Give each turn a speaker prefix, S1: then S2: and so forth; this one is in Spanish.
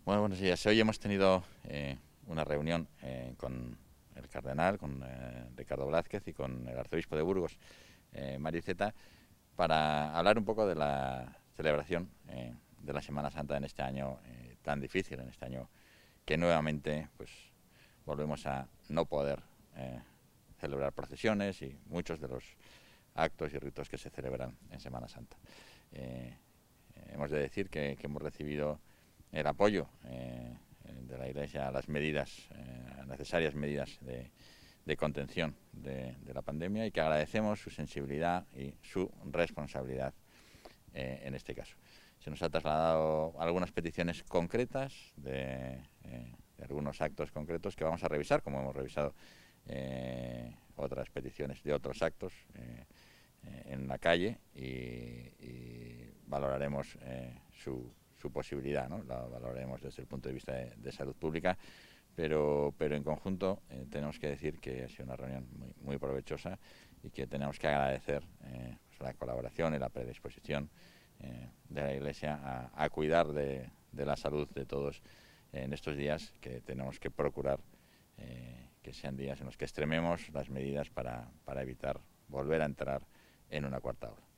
S1: Bueno, buenos días. Hoy hemos tenido una reunión con el cardenal, con Ricardo Blázquez y con el arzobispo de Burgos, Mario Iceta, para hablar un poco de la celebración de la Semana Santa en este año tan difícil, en este año que nuevamente pues volvemos a no poder eh, celebrar procesiones y muchos de los actos y ritos que se celebran en Semana Santa. Eh, Hemos de decir que hemos recibido el apoyo de la Iglesia a las medidas, necesarias medidas de contención de la pandemia, y que agradecemos su sensibilidad y su responsabilidad en este caso. Se nos ha trasladado algunas peticiones concretas de algunos actos concretos que vamos a revisar, como hemos revisado otras peticiones de otros actos en la calle, y valoraremos su posibilidad, ¿no? La valoraremos desde el punto de vista de salud pública, pero en conjunto tenemos que decir que ha sido una reunión muy provechosa, y que tenemos que agradecer pues la colaboración y la predisposición de la Iglesia a cuidar de la salud de todos en estos días, que tenemos que procurar que sean días en los que extrememos las medidas para evitar volver a entrar en una cuarta ola.